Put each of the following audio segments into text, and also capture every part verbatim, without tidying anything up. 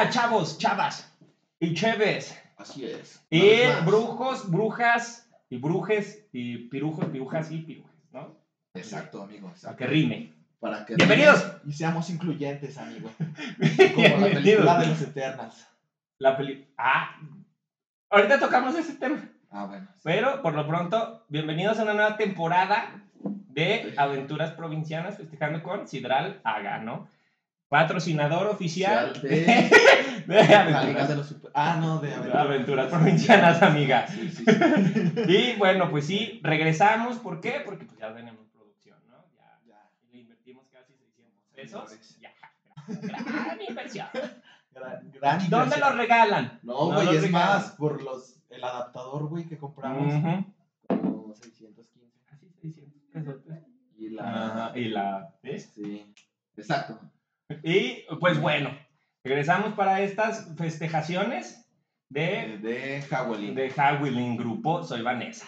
tal, chavos, chavas y cheves? Así es. Y brujos, brujas y brujes y pirujos, pirujas y pirujas, ¿no? Exacto, amigo. Exacto. Para que rime. Para que ¡Bienvenidos! rime y seamos incluyentes, amigo. Como la película de los Eternals. La peli... Ah, ahorita tocamos ese tema. Ah, bueno. Sí. Pero, por lo pronto, bienvenidos a una nueva temporada de Aventuras Provincianas, festejando con Sidral Haga, ¿no? Patrocinador oficial de, de, de Aventuras. De los super... Ah, no, de Aventuras, aventuras Provincianas, amiga. Sí, sí, sí. Y bueno, pues sí, regresamos. ¿Por qué? Porque pues ya tenemos producción, ¿no? Ya, ya. Le invertimos casi seiscientos pesos. Ya, gran inversión. Gran, gran inversión. ¿Dónde lo regalan? No, güey, no es regalan. Más por los el adaptador, güey, que compramos. Uh-huh. Como seiscientos quince. Así, seiscientos pesos. Y la... Uh, y la... ¿ves? Sí, exacto. Y pues bueno, regresamos para estas festejaciones de... De Halloween. De Halloween Grupo, soy Vanessa.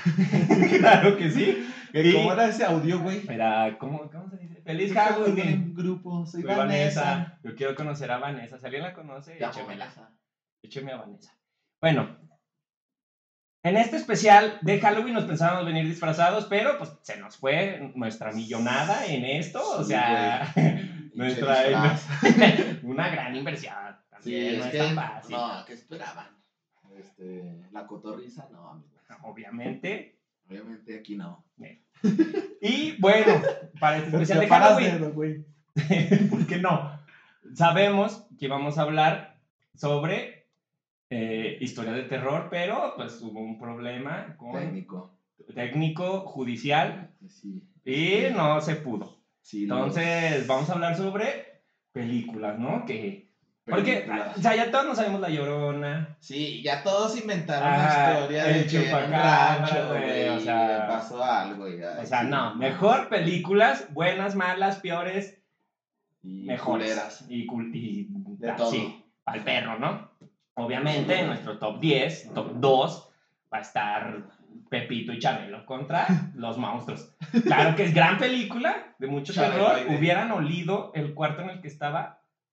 Claro que sí. Y, ¿cómo era ese audio, güey? Era, ¿cómo, ¿cómo se dice? Feliz Halloween Grupo, soy, soy Vanessa. Vanessa. Yo quiero conocer a Vanessa. Si alguien la conoce, échemela. Vanessa. Écheme a Vanessa. Bueno, en este especial de Halloween nos pensábamos venir disfrazados, pero pues se nos fue nuestra millonada en esto. Sí, o sea, nuestra una gran inversión. También sí, no es, es que, tan fácil. No, ¿qué esperaban? Este, la cotorriza, no, amigo. Obviamente. Obviamente aquí no. Y bueno, para este especial de Halloween, güey. ¿Por qué no? Sabemos que vamos a hablar sobre eh, historia de terror, pero pues hubo un problema con técnico, técnico judicial sí, y sí. no se pudo. Sí, Entonces los... vamos a hablar sobre películas, ¿no? Que porque, o sea, ya todos nos sabemos La Llorona. Sí, ya todos inventaron ah, la historia de el chupacabra, güey, o sea, pasó algo. Ya, o sea, sí, no, mejor películas, buenas, malas, peores, y mejores. Culeras. Y, y de todo. Sí, al perro, ¿no? Obviamente, en nuestro top diez, top dos, va a estar Pepito y Chabelo contra los monstruos. Claro que es gran película, de mucho Chabelo, terror. de... Hubieran olido el cuarto en el que estaba.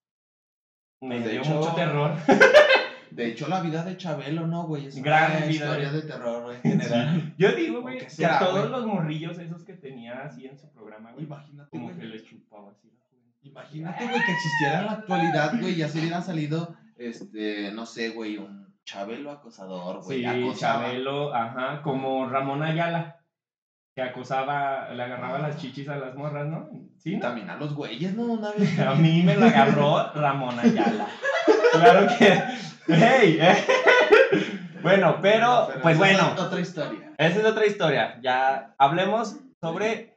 Me de dio hecho, mucho terror. De hecho, la vida de Chabelo, ¿no, güey? Es gran una vida historia de... de terror, güey, en general. Sí. Yo digo, güey, que será, a todos güey? los morrillos esos que tenía así en su programa, güey, imagínate, como güey. que les chupaba así. Imagínate, güey, que existiera en la actualidad, güey, ya se hubiera salido, este, no sé, güey, un Chabelo acosador, güey. Sí, acosaba. Chabelo, ajá, como Ramón Ayala, que acosaba, le agarraba las chichis a las morras, ¿no? Sí, y ¿no? también a los güeyes, ¿no? Una vez. A mí me lo agarró Ramón Ayala. Claro que, hey, eh. Bueno, pero, pero pues bueno. Es otra historia. Esa es otra historia. Ya hablemos sobre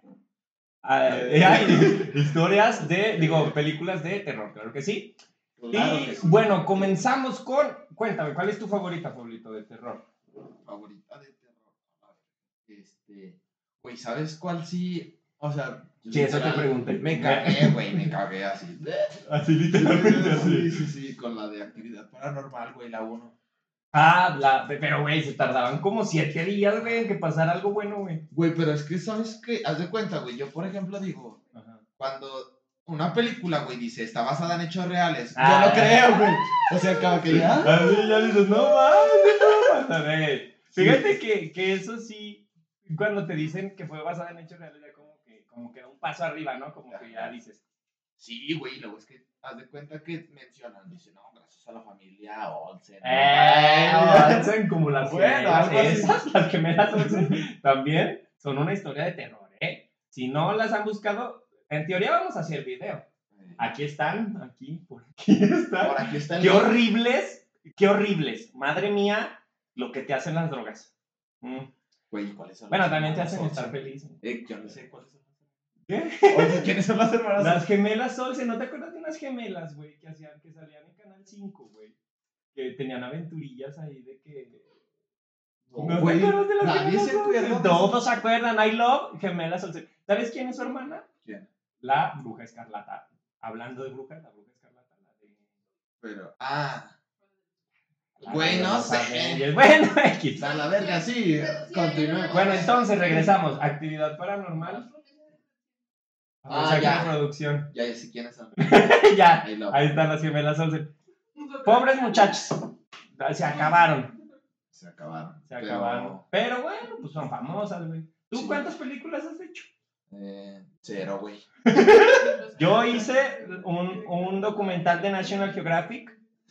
uh, historias de, digo, películas de terror, claro que sí. Claro y que sí. Bueno, comenzamos con, cuéntame, ¿cuál es tu favorita, favorito de terror? Favorita de terror. Este, güey, ¿sabes cuál sí? O sea, sí, eso te pregunté. Me cagué, güey, me cagué así. Así literalmente, así. Sí, sí, sí, con la de Actividad Paranormal, güey, la uno. Ah, la, pero güey, se tardaban como siete días, güey, en que pasara algo bueno, güey. Güey, pero es que, ¿sabes qué? Haz de cuenta, güey, yo, por ejemplo, digo, ajá, cuando una película, güey, dice, está basada en hechos reales, ah, yo lo creo, güey. O sea, como que ya... Así ya dices, no mames, no mames. Fíjate sí. que, que eso sí, cuando te dicen que fue basada en hechos reales, ya como que, como que da un paso arriba, ¿no? Como que ya dices... Sí, güey, luego es que haz de cuenta que mencionan, dicen, no, gracias a la familia Olsen. Eh, Olsen, como las bueno, gemelas, esas, las gemelas Olsen, también son una historia de terror, ¿eh? Si no las han buscado, en teoría vamos a hacer video. Aquí están, aquí, por aquí están. Por aquí están. Qué horribles, qué horribles. Madre mía, lo que te hacen las drogas. Mm. Güey, ¿cuáles son? Bueno, también te hacen Olsen? Estar feliz. Eh, yo no sé cuáles son. ¿Qué? Oye, ¿quiénes son las hermanas? Las gemelas Olsen, ¿no te acuerdas de unas gemelas, güey, que hacían, que salían en Canal cinco, güey? Que tenían aventurillas ahí de que... No, ¿No güey, te acuerdas de las nadie gemelas se acuerda. Olsen? Todos se acuerdan, I love gemelas Olsen. ¿Sabes quién es su hermana? ¿Quién? La Bruja Escarlata. Hablando de brujas, la Bruja Escarlata, la de... Pero, ah... La güey, no sé. Avengers. Bueno, X. A la verga, sí, continúa. Bueno, entonces regresamos. Actividad Paranormal. Ah, ya. Producción. Ya, ya sé quiénes son. Ya, ahí están las gemelas Olsen. Pobres muchachos. Se acabaron. Se acabaron. Se acabaron. Pero, pero bueno, pues son famosas, güey. ¿Tú sí. cuántas películas has hecho? Eh, cero, güey. Yo hice un, un documental de National Geographic.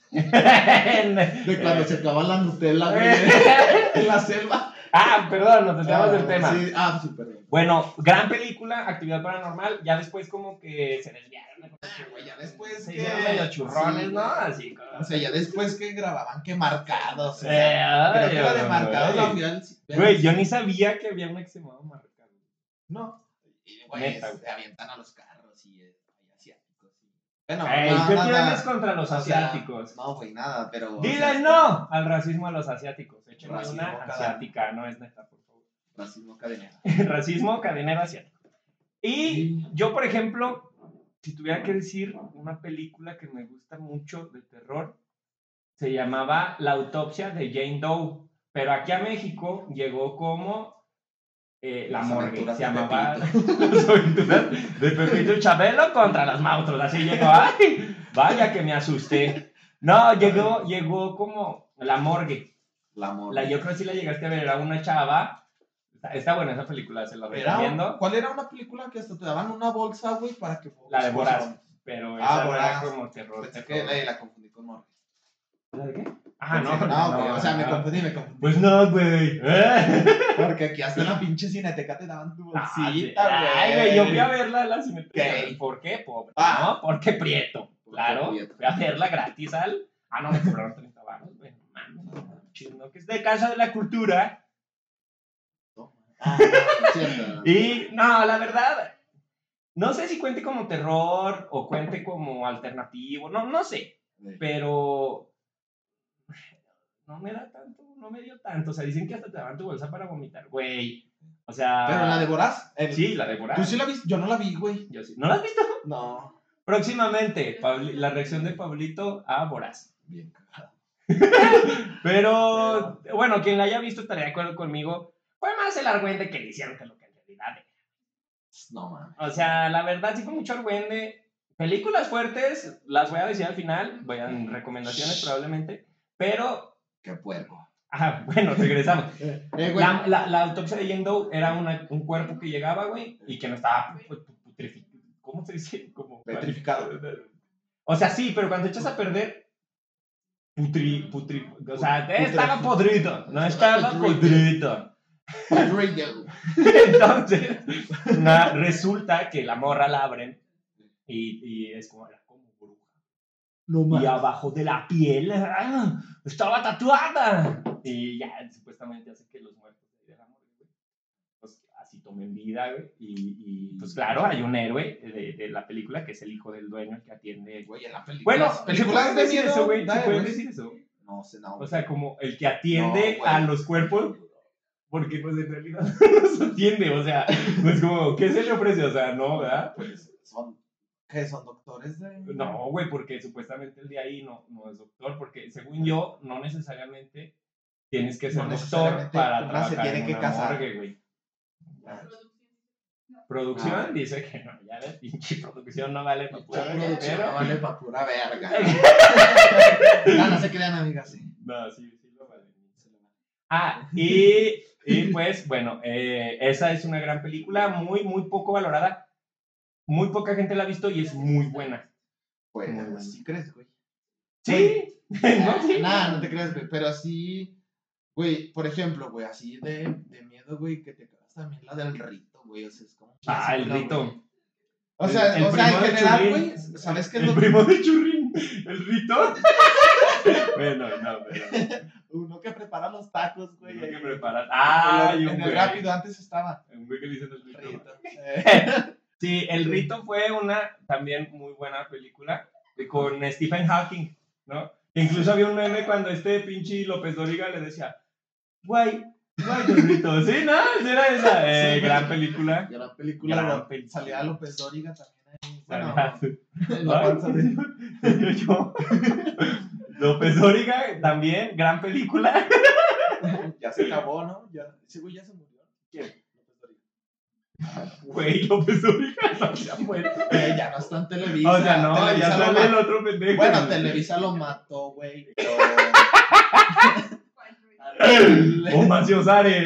De cuando se acabó la Nutella, güey. En la selva. Ah, perdón, nos desviamos ah, del tema. Sí. Ah, sí, perdón. Bueno, gran película, Actividad Paranormal. Ya después como que se desviaron. Ah, güey, ya después se que... hicieron medio churrones, sí, ¿no? Así como... O sea, ya después que grababan que Marcados. O sea, eh, creo que la de Marcados la final... Güey, yo ni sabía que había una que se llamaba Marcados. No. Y, güey, se avientan a los carros y hay asiáticos. Y... Bueno, Ey, no, ¿qué nada, tienes contra los asiáticos? Sea, no, güey, nada, pero... Dile o sea, no al racismo a los asiáticos. Échenme racismo una cada... asiática, no es neta, por favor. Racismo cadenero. Racismo cadenero asiático. Y yo, por ejemplo, si tuviera que decir una película que me gusta mucho de terror, se llamaba La autopsia de Jane Doe. Pero aquí a México llegó como eh, La morgue. Se llamaba Las aventuras de Pepito y Chabelo contra los monstruos. Así llegó. ¡Ay! Vaya que me asusté. No, llegó, llegó como La morgue. La morgue. La, yo creo que sí la llegaste a ver. Era una chava. Está, está buena esa película, se la recomiendo. Era, ¿cuál era una película que hasta te daban una bolsa, güey, para que... La de Voraz. Pero esa ah, no era como terror. Pensé terror. que la, la confundí con morgue. ¿La de qué? Ah, no, no, no, güey, o sea, no. me confundí, me confundí. Pues no, güey. Porque aquí hasta en la pinche cineteca te daban tu bolsita, ah, güey. Ay, güey, yo fui a verla en la cineteca. ¿Por qué? Pobre, ah. ¿no? Porque prieto. Claro, prieto. Fui a verla gratis al... Ah, no, me cobraron treinta baros, güey. No, que es de Casa de la Cultura. Ah, no, cierto. Y, no, la verdad, no sé si cuente como terror o cuente como alternativo, no, no sé. Sí. Pero... no me da tanto, no me dio tanto. O sea, dicen que hasta te daban tu bolsa para vomitar, güey. O sea... ¿Pero la de Voraz? El... Sí, la de Voraz. ¿Tú sí la viste? Yo no la vi, güey. Yo sí. ¿No la has visto? No. Próximamente, Pabli... la reacción de Pablito a Voraz. Bien cagado. Pero, Pero, bueno, quien la haya visto estaría de acuerdo conmigo. Fue más el argüende que le hicieron que lo que en realidad es. No, man. O sea, la verdad sí fue mucho argüende. Películas fuertes, las voy a decir al final. Voy a en recomendaciones probablemente. Pero... ¡Qué puerco! Ah, bueno, regresamos. eh, eh, la, la, la autopsia de Jane Doe era una, un cuerpo que llegaba, güey, y que no estaba putrificado. ¿Cómo se dice? Como, petrificado. O sea, sí, pero cuando echas a perder, putri, putri, o sea, estaba podrido, no estaba podrido. Entonces, na, resulta que la morra la abren y, y es como, era como bruja. No, y abajo de la piel ¡ah! Estaba tatuada. Y ya, supuestamente hace que los muertos de la muerte, pues así tomen vida, güey. Y, y pues claro, hay un héroe de, de la película que es el hijo del dueño, el que atiende. Güey, en la película. Bueno, ¿se puede decir eso, güey? ¿Se puede decir eso? No sé, no. O sea, como el que atiende no, a los cuerpos. Porque pues en realidad no los atiende. O sea, pues como, ¿qué se le ofrece? O sea, no, ¿verdad? Pues son. ¿Qué son doctores de...? No, güey, porque supuestamente el de ahí no, no es doctor, porque según yo, no necesariamente tienes que ser no doctor para trabajar se tiene en que una casar. Morgue, güey. Producción ah, dice que no, ya ves, pinche producción no vale para pura verga, pero... no vale para pura verga. no, no se crean, amigas, sí. No, sí, sí lo vale. Ah, y, y pues, bueno, eh, esa es una gran película, muy, muy poco valorada. Muy poca gente la ha visto y es muy buena. Pues, muy buena. ¿Sí crees, güey? Sí. no, sí. Nada, no te creas, güey. Pero sí, güey, por ejemplo, güey, así de, de miedo, güey, que te cagas también la del rito, güey. O sea, es como... Ah, el rito. Güey. O sea, el, el o sea, en general, Churrín, güey, ¿sabes qué es el lo que... El primo de Churrín, el rito. bueno, no, pero... Uno que prepara los tacos, güey. Uno que prepara... Ah, en, y un en el rápido antes estaba. Un güey que le dicen el rito. rito. Eh. Sí, El Rito fue una también muy buena película con Stephen Hawking, ¿no? Incluso había un meme cuando este pinche López Dóriga le decía, güey, güey, El Rito. Sí, no, era esa. Eh, sí, gran película. Gran película. Gran película. Salía López Dóriga también ahí. Bueno, la panza de... yo. López Dóriga también, gran película. Ya se acabó, ¿no? Ya, ese güey ya se murió. ¿Quién? López Dóriga. Güey, López Dóriga no se ha muerto. Eh, ya no está en Televisa. O sea, no, Televisa ya lo sale el mató. otro pendejo. Bueno, Televisa lo mató, güey. Pero... O Macio Sare.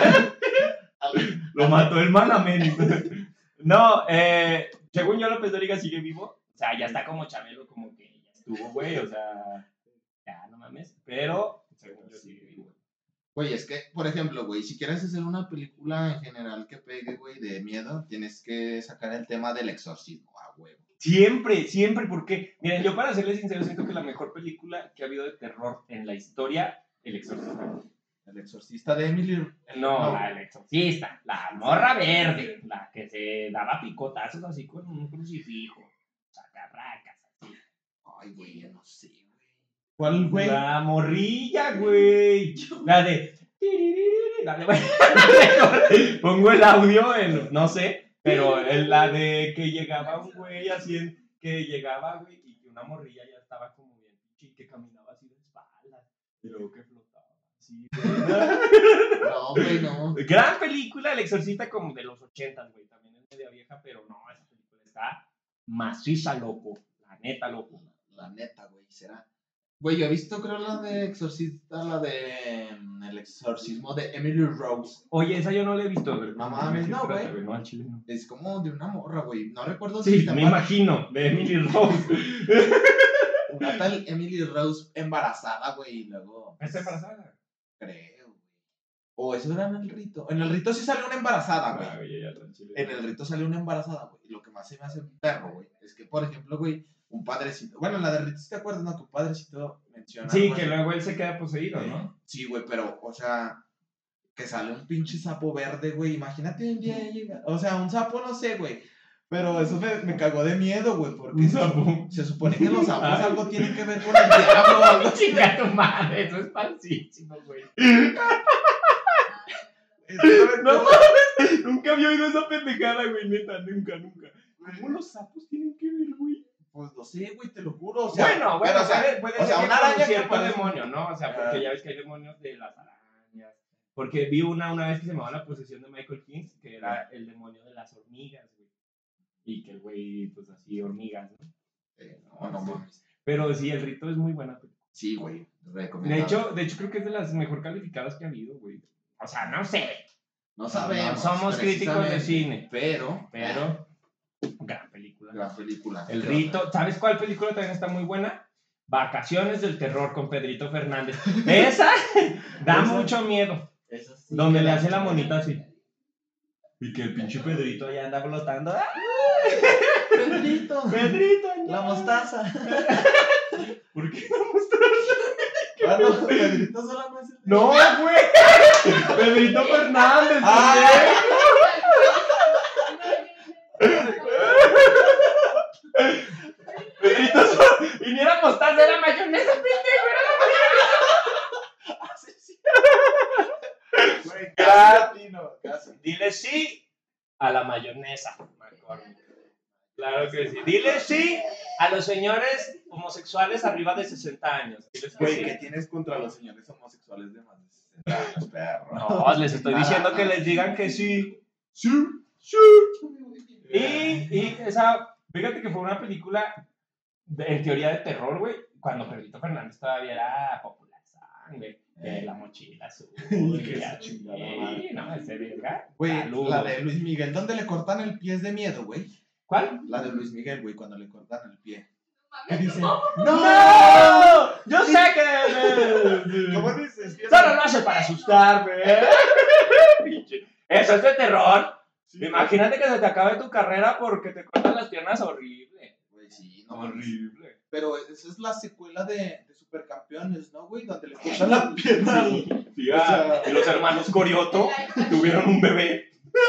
Lo mató el Malamen. No, eh, según yo, López Dóriga sigue vivo. O sea, ya está como Chabelo, como que ya estuvo, güey. O sea, ya no mames. Pero, según yo, sigue vivo. Güey, es que, por ejemplo, güey, si quieres hacer una película en general que pegue, güey, de miedo, tienes que sacar el tema del exorcismo, ah, güey. Siempre, siempre, porque, miren, yo para serles sincero, siento que la mejor película que ha habido de terror en la historia, El Exorcista. El exorcista de Emily... No, no, la El Exorcista, la morra verde, la que se daba picotazos así con un crucifijo, sacarracas, así. Ay, güey, yo no sé, güey. ¿Cuál, güey? La morrilla, güey. La de... Dale, güey. Pongo el audio en, no sé, pero en la de que llegaba un güey así, en, que llegaba, güey, y que una morrilla ya estaba como bien pinche, que caminaba así de espaldas, y luego que flotaba. Sí, no, güey, no. Gran película, El Exorcista, como de los ochentas, güey. También es media vieja, pero no, esa película está maciza, loco. La neta, loco. La neta, güey, será. Güey, yo he visto, creo, la de Exorcista, la de um, El Exorcismo de Emily Rose. Oye, esa yo no la he visto. No mames, no, güey. No, al chile no. Es como de una morra, güey. No recuerdo sí, si me imagino, de Emily Rose. Una tal Emily Rose embarazada, güey, y luego... ¿Está embarazada? Creo, güey. O eso era en el rito. En el rito sí salió una embarazada, güey. Ah, oye, ya, en el rito salió una embarazada, güey. Y lo que más se me hace un perro, güey, es que, por ejemplo, güey, un padrecito... Bueno, en la de rito, ¿te acuerdas, no? Que un padrecito menciona... Sí, güey, que luego él se queda poseído, ¿no? Sí, güey, pero, o sea... Que sale un pinche sapo verde, güey. Imagínate un día llega... O sea, un sapo, no sé, güey. Pero eso me, me cagó de miedo, güey, porque se, se supone que los sapos Ay. algo tienen que ver con el diablo o algo así. Chinga tu madre, eso es falsísimo, güey. No mames, nunca había oído esa pendejada, güey, neta, nunca, nunca. ¿Cómo los sapos tienen que ver, güey? Pues no sé, güey, te lo juro. O sea, bueno, bueno, pero, o sea, puede, puede o ser sea, que una araña cierto parece... demonio, ¿no? O sea, porque ya ves que hay demonios de las arañas. Porque vi una, una vez que se llamaba La Posesión de Michael King, que era el demonio de las hormigas, güey. Y que el güey, pues así, hormigas, ¿no? Eh, no, no mames. Pero sí, El Rito es muy buena. Sí, güey, recomendable. De hecho, de hecho, creo que es de las mejor calificadas que ha habido, güey. O sea, no sé. No sabemos. No somos críticos de cine. Pero. Pero. Gran película. Gran película. El Rito. ¿Sabes cuál película también está muy buena? Vacaciones del Terror con Pedrito Fernández. Esa da ¿Esa? mucho miedo. Esa sí, donde le hace la monita así. Y que el pinche Pedrito allá anda flotando. Pedrito. Pedrito. La mostaza. ¿Por qué la mostaza? Ah, no, Pedrito solo no es el... No, güey. Pedrito Fernández. Ah. Pedrito solo... Y ni era mostaza, era mayonesa, pendejo. Era la mayonesa. Así sí. Güey, casi, no, casi. Dile sí a la mayonesa, McCormick. Claro que sí. Dile sí a los señores homosexuales arriba de sesenta años. Güey, sí. ¿Qué tienes contra los señores homosexuales de más de sesenta años, perro? No, les estoy diciendo Nada, que les digan que sí. Sí, sí. Y, y esa, fíjate que fue una película de, en teoría de terror, güey, cuando Pedrito Fernández todavía era popular, güey. De la mochila azul. Qué la chingada, madre. No, ese verga. Güey, la de Luis Miguel, ¿dónde le cortan el pie de miedo, güey? ¿Cuál? La de Luis Miguel, güey, cuando le cortan el pie. ¿Qué dice? ¡No! ¡No! Yo sé que... ¿Cómo dices? Solo lo hace para asustarme. Eso es de terror. Sí, imagínate que se te acabe tu carrera porque te cortan las piernas horrible. Güey, sí, no. Horrible. Pero esa es la secuela de, de Supercampeones, ¿no, güey? Donde le cortan la pierna. Sí, sí, o sea, y los hermanos Corioto tuvieron un bebé.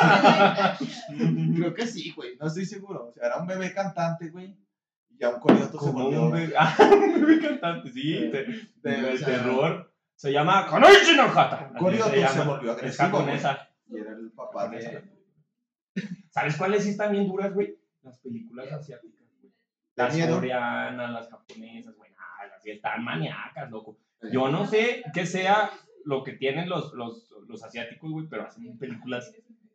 Creo que sí, güey, no estoy seguro. O sea, era un bebé cantante, güey. Y ya un Corioto se volvió. Un bebé, ah, un bebé cantante, sí. De, de, de, de sea, terror. Se llama Konoichi no Hata. Corioto se, se volvió agresivo. Es japonesa. Y era el papá de. ¿Sabes cuáles sí están bien duras, güey? Las películas asiáticas, güey. Las coreanas, las japonesas, güey. Ah, las sí están maníacas, loco. Yo no sé qué sea lo que tienen los, los, los asiáticos, güey, pero hacen películas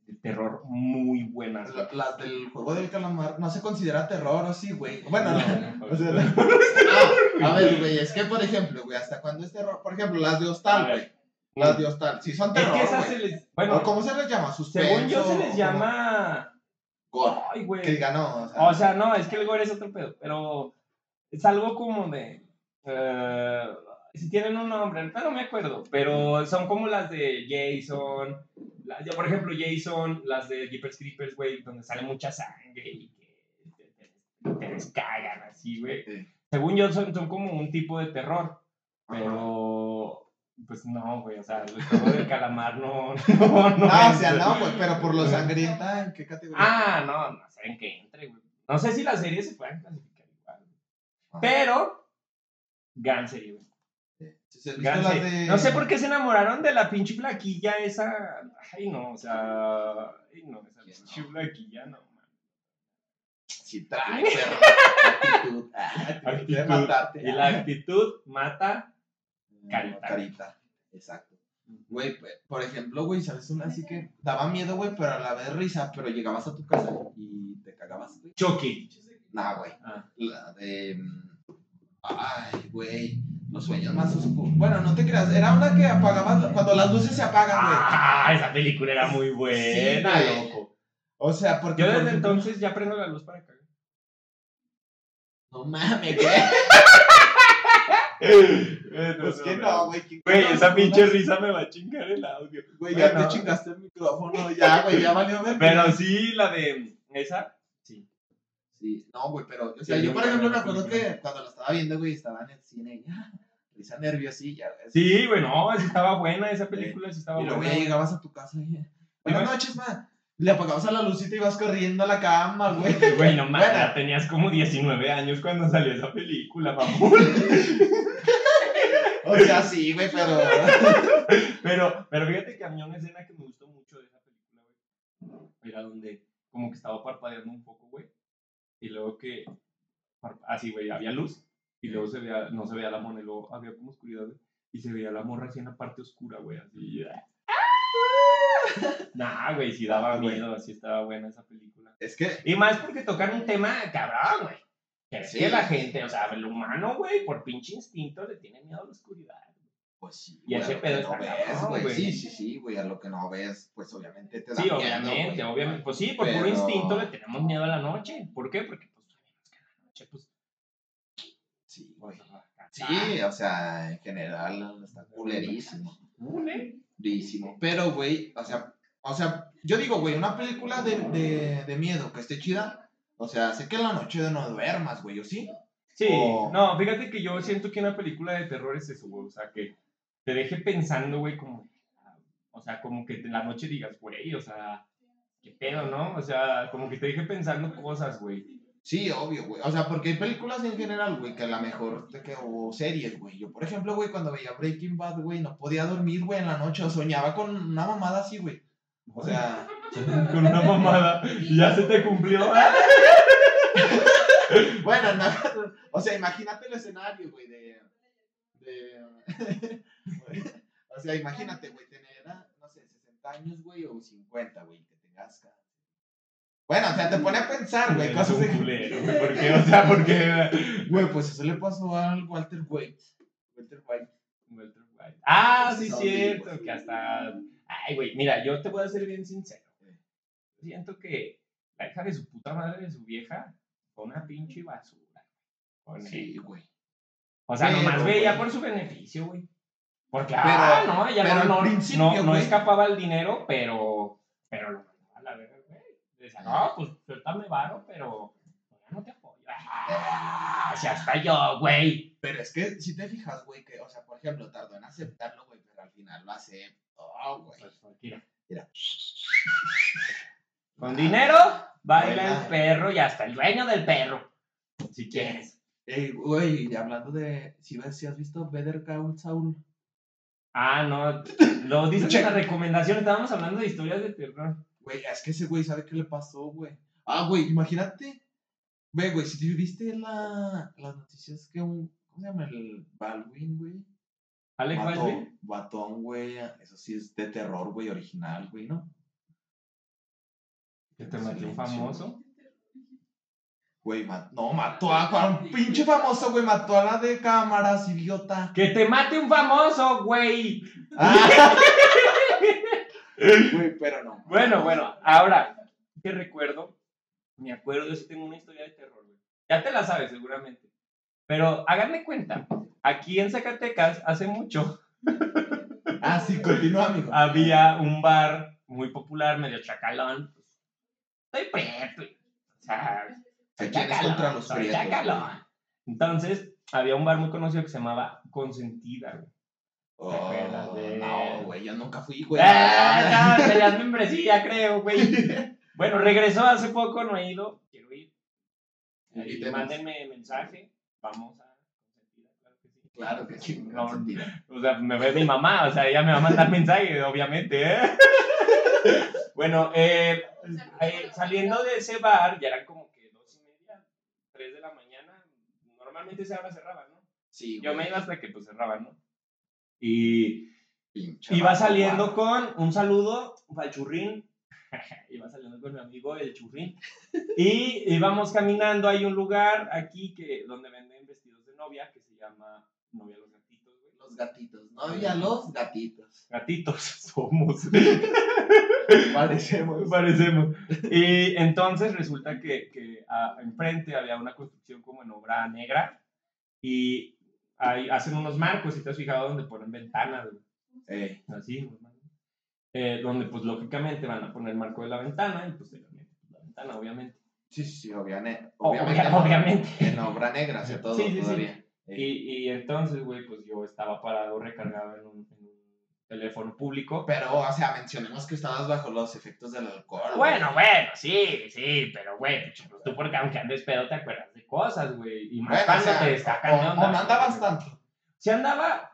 de terror muy buenas. La- Las del juego del calamar no se considera terror, ¿o sí, güey? Bueno, No, la- no, o sea, no. la- Ah, a ver, güey, es que, por ejemplo, güey, ¿hasta cuándo es terror? Por ejemplo, las de A Hostal, ver. güey. Las de Hostal, sí son Es terror, que esas güey. se les. ¿O Bueno, cómo se les llama? Suspenso. según yo se o les como- llama. Gore. Ay, güey. Que ganó, o sea. O sea, no, es que el gore es otro pedo, pero es algo como de. eh, si tienen un nombre, pero no me acuerdo, pero son como las de Jason, las de, por ejemplo, Jason, las de Jeepers Creepers, güey, donde sale mucha sangre y que te, te, te descagan así, güey. Sí. Según yo, son, son como un tipo de terror, Ajá. pero. Pues no, güey, o sea, el juego del calamar no. No, no. No, o es- sea, no, güey, pero por lo sangrienta, ¿en qué categoría? Ah, no, no sé en qué entre, güey. No sé si las series se pueden clasificar igual, güey. Ajá. Pero, gran serie, güey. Sí, sí, ¿has visto Gran las serie. de... No sé por qué se enamoraron de la pinche flaquilla esa. Ay, no, o sea. Ay, no, esa ¿Quién pinche no? flaquilla, no, man. Sí, trae, perro. Actitud. Ah, actitud de Actitud. matarte. Y la actitud mata. Carita. Carita, exacto. Güey, pues, por ejemplo, güey, ¿sabes una así que daba miedo, güey, pero a la vez risa, pero llegabas a tu casa y te cagabas, güey? Chucky. Nah, güey. Ah. La de... mm, Ay, güey. Los sueños más oscuros. Bueno, no te creas. Era una que apagabas cuando las luces se apagan, güey. Ah, esa película era muy buena, Sí, güey. loco. O sea, porque... Yo por desde ejemplo- entonces ya prendo la luz para cagar. No mames, güey. Pues que no, güey. ¿quién- Güey, quién esa no- pinche risa me va a chingar el audio. Güey, ya Bueno. te chingaste el micrófono. Ya, güey, ya valió ver. Pero sí, la de esa, sí. Sí, no, güey, pero, o sea, Sí, yo muy por ejemplo me buena acuerdo película. que cuando la estaba viendo, güey, estaba en el cine y ya, risa nerviosilla, güey. Sí, güey, no, sí estaba buena esa película, sí estaba Y luego buena. ya llegabas a tu casa y, buenas Dime. noches, ma. Le apagabas a la lucita y ibas corriendo a la cama, güey. Güey, no mames, Bueno. ya tenías como diecinueve años cuando salió esa película, mamón. O sea, sí, güey, pero... Pero, pero fíjate que a mí una escena que me gustó mucho de esa película, güey, era donde como que estaba parpadeando un poco, güey, y luego que, par- así, güey, había luz, y luego se veía, no se veía la mona, y luego había como oscuridad, güey, y se veía la morra así en la parte oscura, güey, así. Nah, güey, sí daba Ah, güey. miedo, así estaba buena esa película. Es que, Y más porque tocan un tema cabrón, güey. Que es Sí. que la gente, o sea, el humano, güey, por pinche instinto le tiene miedo a la oscuridad. pues sí, Y güey, ese a lo pedo que no está ves, cabrón, güey. güey. Sí, sí, sí, güey, a lo que no ves, pues obviamente te da Sí, miedo, obviamente, güey. obviamente. Pues sí, por puro Pero- instinto le tenemos miedo a la noche. ¿Por qué? Porque, pues, sabemos que la noche, pues, Sí, güey. pues, Sí, o sea, en general está culerísimo. Cule. Durísimo. Pero, güey, o sea, o sea, yo digo, güey, una película de, de, de miedo que esté chida, o sea, sé que en la noche no duermas, güey, ¿o sí? Sí, O- no, fíjate que yo siento que una película de terror es eso, güey. O sea, que te deje pensando, güey, como. O sea, como que en la noche digas, güey, o sea, qué pedo, ¿no? O sea, como que te deje pensando cosas, güey. Sí, obvio, güey. O sea, porque hay películas en general, güey, que a lo mejor te que o series, güey. Yo, por ejemplo, güey, cuando veía Breaking Bad, güey, no podía dormir, güey, en la noche, o soñaba con una mamada así, güey. O sea, Con una mamada y ya se te cumplió. bueno, no, o sea, imagínate el escenario, güey, de, de, o sea, imagínate, güey, tener, no sé, sesenta años, güey, o cincuenta, güey, que tengas, ca- bueno, o sea, te pone a pensar, güey, Es cosas un de, culero, güey. ¿Por qué? O sea, porque. güey, pues eso le pasó al Walter White, Walter White, Walter White. Ah, sí, No, cierto, güey. que hasta. Ay, güey, mira, yo te voy a ser bien sincero. Eh. Siento que la hija de su puta madre, de su vieja, fue una pinche basura. Con sí, él. güey. O sea, Pero, nomás veía güey. por su beneficio, güey. Porque, Pero- ah, no, ella pero no, al no, principio, no, no güey. escapaba el dinero, pero, pero lo mandaba a la verga, güey. Decía, no, pues suéltame varo, pero ya no te apoyo. Ah, o sea, hasta yo, güey. Pero es que si te fijas, güey, que, o sea, por ejemplo, tardó en aceptarlo, güey, pero al final lo aceptó, güey. Pues, pues, mira. Mira. Con dinero, baila Baila. el perro y hasta el dueño del perro. Si quieres. Ey, güey, y hablando de, si ves, si has visto Better Call Saul. Ah, no. Lo dices en la recomendación. Estábamos hablando de historias de terror. Güey, es que ese güey sabe qué le pasó, güey. Ah, güey, imagínate. Ve, güey, si te viste la, las noticias que un, ¿cómo se llama? El Baldwin, güey. Alec Mató, Baldwin. Batón, güey. Eso sí es de terror, güey, original, güey, ¿no? ¿Que te mate un famoso? Güey, mat- no, mató a, a un pinche famoso, güey, mató a la de cámaras, idiota. ¡Que te mate un famoso, güey! Ah. Güey, pero no. Bueno, bueno, ahora, ¿qué recuerdo? Me acuerdo, yo sí tengo una historia de terror, güey. Ya te la sabes, seguramente. Pero háganme cuenta, aquí en Zacatecas, hace mucho, Ah, sí, continúa, amigo. había un bar muy popular, medio chacalón. Soy prieto, o sea, soy ¿Quién es chacalón, contra los soy prietos, chacalón. güey? Entonces, había un bar muy conocido que se llamaba Consentida, güey. Oh, ¿Te acuerdas de no, güey, yo nunca fui, güey. Ah, no, tenías membresía, creo, güey. Bueno, regresó hace poco, no he ido, quiero ir. Ahí, mándenme mensaje, vamos a Consentida, claro que sí. Claro que sí, No, Consentida. o sea, me ve mi mamá, o sea, ella me va a mandar mensaje, obviamente, ¿eh? Bueno, eh, eh, saliendo de ese bar, ya eran como que dos y media, tres de la mañana. Normalmente esa hora cerraba, ¿no? Sí, Yo güey. me iba hasta que pues cerraba, ¿no? Y Pinche iba vato saliendo guapo. con un saludo para el churrín. Iba saliendo con mi amigo el churrín. Y íbamos caminando, hay un lugar aquí que, donde venden vestidos de novia que se llama Novia Los Gatitos, güey. Los gatitos, no había los gatitos. Gatitos somos. Parecemos. Parecemos. Y entonces resulta que, que a, enfrente había una construcción como en obra negra y ahí hacen unos marcos, si te has fijado, donde ponen ventanas, güey. Eh. Así, eh, donde pues lógicamente van a poner el marco de la ventana y pues la ventana, obviamente. Sí, sí, obviamente. Obviamente. Obviamente. obviamente. En obra negra, o sea, todo sí, sí, todavía. Sí. Eh. Y, y entonces, güey, pues yo estaba parado recargado en un, en un teléfono público. Pero, o sea, mencionemos que estabas bajo los efectos del alcohol. Bueno, güey. bueno, sí, sí, pero, güey, tú porque aunque andes pedo te acuerdas de cosas, güey. Y más bueno, cuando o sea, te sacan de o, onda. o no andabas tanto. Sí andaba,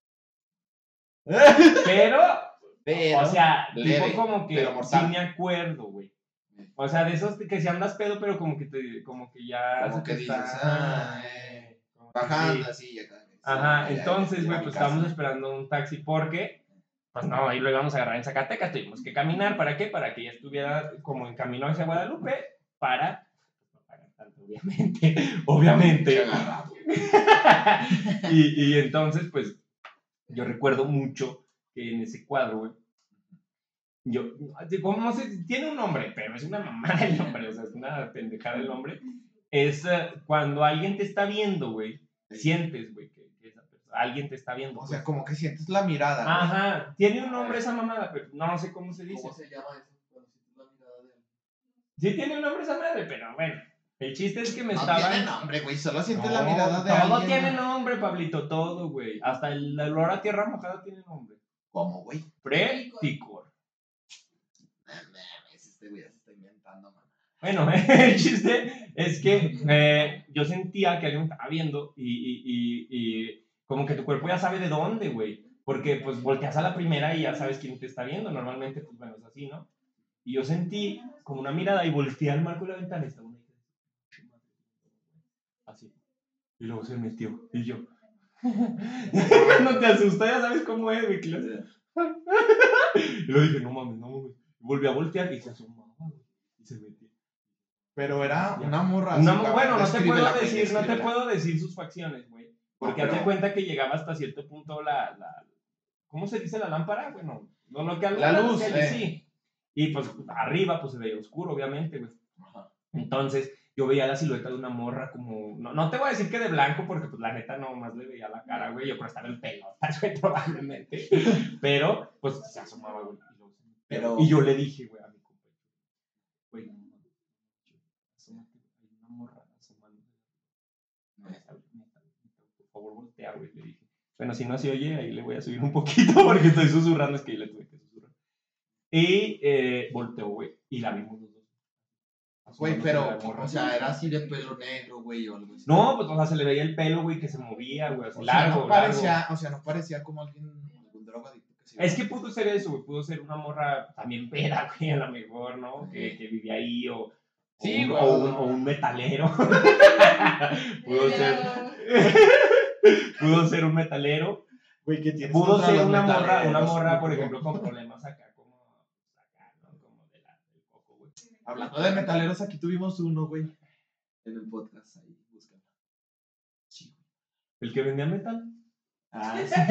pero, pero, o sea, leve, tipo como que pero sí mortal. me acuerdo, güey. O sea, de esos que si andas pedo, pero como que te, como que ya Como se que te dices, está ah, eh, como que bajando sí. así, acá. Sí, Ajá, ya, entonces, ya, güey, ya pues casi. estábamos esperando un taxi porque, pues no, ahí lo íbamos a agarrar en Zacatecas, tuvimos que caminar, ¿para qué? Para que ya estuviera como en camino hacia Guadalupe, para, pues no pagar tanto, obviamente, obviamente. y, y entonces, pues, yo recuerdo mucho que en ese cuadro, güey, yo, como no sé, tiene un nombre, pero es una mamada el nombre, o sea, es una pendejada el nombre, es uh, cuando alguien te está viendo, güey, sientes, güey, que, que esa persona, alguien te está viendo. O pues. sea, como que sientes la mirada. Güey. Ajá, tiene un nombre esa mamada, pero no sé cómo se dice. ¿Cómo se llama eso? Cuando sientes la mirada de él. Sí tiene un nombre esa madre, pero bueno, el chiste es que me no estaban... No tiene nombre, güey, solo sientes no, la mirada de todo alguien. Todo tiene nombre, Pablito, todo, güey. Hasta el olor a tierra mojada tiene nombre. ¿Cómo, güey? Preticor. Este güey ya se está inventando, man. Bueno, el chiste es que eh, yo sentía que alguien me estaba viendo y, y, y, y como que tu cuerpo ya sabe de dónde, güey. Porque pues volteas a la primera y ya sabes quién te está viendo. Normalmente, pues bueno, es así, ¿no? Y yo sentí como una mirada y volteé al marco de la ventana y estaba una hija así. Y luego se metió. Y yo. No te asustas, ya sabes cómo es, güey. Y luego dije, no mames, no mames. Volví a voltear y se asomaba, güey. Y se metió. Pero era una morra. Una, así, bueno, no te puedo la, decir, no te puedo decir sus facciones, güey. Porque no, pero... hazte cuenta que llegaba hasta cierto punto la, la. ¿Cómo se dice la lámpara? Bueno, no lo que alumbra la luz, calle, eh. sí. Y pues arriba, pues se veía oscuro, obviamente, güey. Entonces, yo veía la silueta de una morra como. No, no te voy a decir que de blanco, porque pues la neta nomás le veía la cara, güey. Yo creo que estaba el pelo, güey, probablemente. Pero, pues se asomaba, güey. Pero... Y yo le dije, güey, a mi compañero, güey, no mames, asómate, hay una morra asomándose. Por favor, voltea, güey, le dije. Bueno, si no se oye, ahí le voy a subir un poquito porque estoy susurrando, es que ahí le tuve que susurrar. Y eh, volteó, güey, y la vimos los dos. Güey, pero, o sea, era así de pelo negro, güey, o algo así. No, pues, o sea, se le veía el pelo, güey, que se movía, güey, así o largo, sea, no parecía, largo. O sea, no parecía como alguien, algún drogadicto. Que se es que pudo ser eso, güey, pudo ser una morra también pera, güey, a lo mejor, ¿no? Que, que vivía ahí, o... Sí, o, un, o, un, o un metalero. pudo ser. pudo ser un metalero. Güey, ¿qué tienes pudo ser una morra, una morra, por ejemplo, con problemas acá, como acá, ¿no? Como de la, del coco, güey. Hablando de metaleros, aquí tuvimos uno, güey. En el podcast, ahí, búscalo. Sí. ¿El que vendía metal? Ah, sí.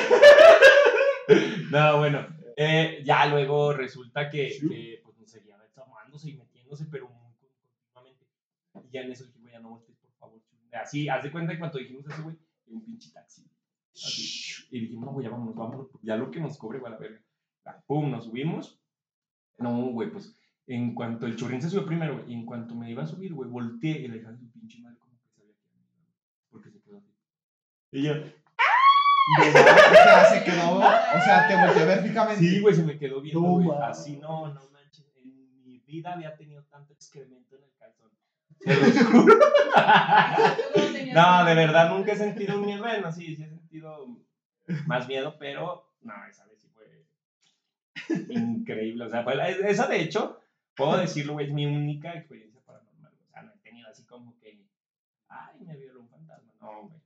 No, bueno. Eh, ya luego resulta que, que pues, nos seguía tomándose y metiéndose, pero muy continuamente. Y ya en eso dije, güey, ya no voltees, por favor. Así, haz de cuenta que cuando dijimos eso, güey, un pinche taxi. Así. Y dijimos, no, güey, ya vámonos, vámonos. Ya lo que nos cobre, güey, a la verga. Pum, nos subimos. No, güey, pues, en cuanto el churrín se subió primero, güey, y en cuanto me iba a subir, güey, volteé y le dejé a su pinche madre como que sabía que era porque se quedó así. Y yo, o sea, se quedó, o sea, te volteó a ver fijamente. Sí, güey, se me quedó viendo, No, güey. man. Así, no, no manches. En mi vida había tenido tanto excremento en el calzón. Se los juro. No, de verdad, nunca he sentido un miedo. Bueno, sí, sí he sentido más miedo, pero no, esa vez sí fue increíble. O sea, fue la, esa de hecho, puedo decirlo, güey, es mi única experiencia paranormal. O sea, no he tenido así como que, ay, me violó un fantasma. No, güey.